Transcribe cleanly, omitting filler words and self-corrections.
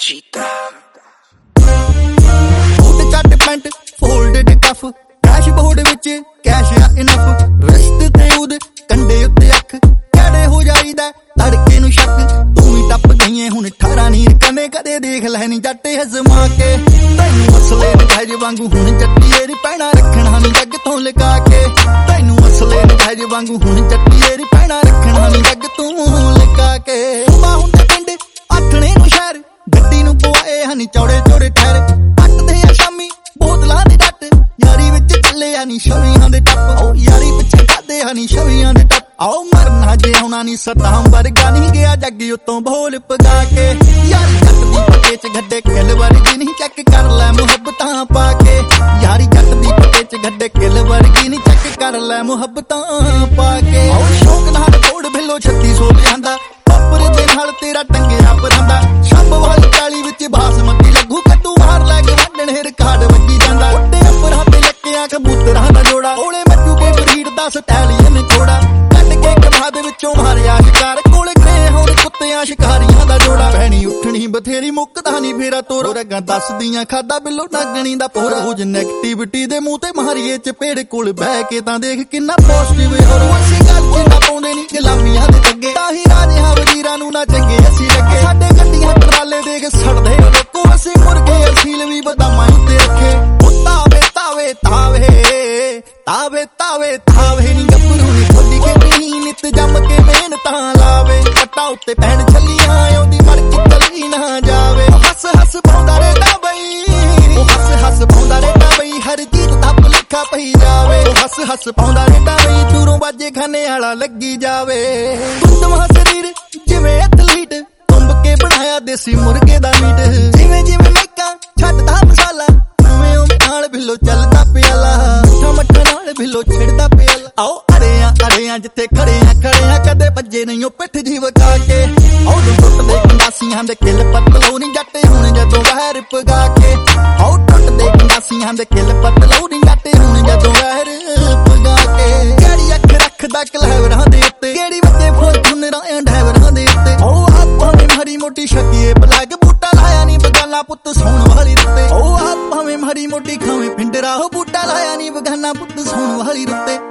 चीता बूट चट pant folded cuff dashboard विच कैश आ इनफ रिस्ट ते उद कंडे उत्ते अख कड़े हो जाईदा तड़के नूं शक तू ही टप गईए हुण 18 नीर कने कदे देख लै नी जट्टे हजमा के तैनू असले नजायज वांगू हुण जट्टीए नी पैणा रखना नी जग तों लगा के तैनू असले नजायज वांगू हुण जट्टीए नी पैणा रखना नी जग तों लगा के सुबह हुंदे पिंड आथणे नूं शहर गड्डी नूं पवाए हनी चौड़े चौड़े ठहर पटदे आ शामी बोतलां दे डट यारी विच चले हनी छवियां दे टप ओ यारी पिछे खादे हनी छवियां दे टप आओ मरना जे आउणा नी सतां वर्गा नहीं गया जग उत्तों भोल पगा के यारी जट दी पटे च गड्डे किल वर्गी नहीं चेक कर लै मुहब्बतां पाके यारी जट दी पटे च गड्डे किल वर्गी नहीं चेक कर लै मुहब्बतां पाके आओ शौक नाल कोड़ बिलो 3600 लिआंदा पापर दे नाल तेरा टंगिया परांदा छंब वाली काली विच बासमती लगू कि तू मार लै के वंडण रिकार्ड वजी जांदा उड्डे अंबरां ते लक्कियां कबूतरां दा जोड़ा ओले मज्जू के बरीड दा स्टैलियन थोड़ा विचों मारिया शिकार कोल गए होण कुत्तियां शिकारियां दा जोड़ा भैणी उठणी बथेरी मुकदा नी फेरा तोर रगा दसदियां खादा बिलो नागणी दा पोरा रोज नेगेटिविटी दे मुंह ते मारीए चपेड़ कोल बह के तां देख किन्ना पॉजिटिव और असी गल च ना पाउंदे नी गुलामियां दे टंगे ताही राजियां वजीरां नूं ना चंगे असी लगे साडे गड्डियां ट्राले देख सड़दे लोको असी मुर्गे असील भी बदामां ते रखे तावे तावे तावे तावे तावे तावे नी गब्बरू नी खोली के नी नित जम के मेहनतां लावे कट्टा उत्ते पैण छलियां आउंदी मर के चली ना जावे हस हस पाउंदा रहंदा बई ओ हस हस पाउंदा रहंदा बई हर चीज दा भुलेखा पई जावे ओ हस हस पाउंदा रहंदा बई दूरों बाजे खाने वाला लगी जावे कुंदवा शरीर जिवें एथलीट तुंब के बनाया देसी मुर्गे दा मीट जिवें जिवें मैका छड्डदा मसाला उवें उवें नाल बिलो चलदा प्याला मट्ठा नाल बिलो छिड़दा प्याला आओ अड़ियां जिथे खड़ियां कदे भज्जे नहीं ओ पिठ जी वका के आओ टुटदे गंडासियां दे किल पतलो नी जट्टे हुण जदों वहर पगा के आओ टुटदे गंडासियां दे किल पतलो नी जट्टे हुण जदों वहर पगा के केड़ी अख रखदा कलैवरां दे उत्ते केड़ी वच्चे फॉर्चूनरां ड्राइवरां दे उत्ते आओ आपां में मरी मोटी शकीए बलैग बूटा लाया नी बगाना पुੱਤ सौण वाली रुत्ते ओ आपां में मरी मोटी खावे पिंडरा हो बूटा लाया नी बगाना पुੱਤ सौण वाली रुत्ते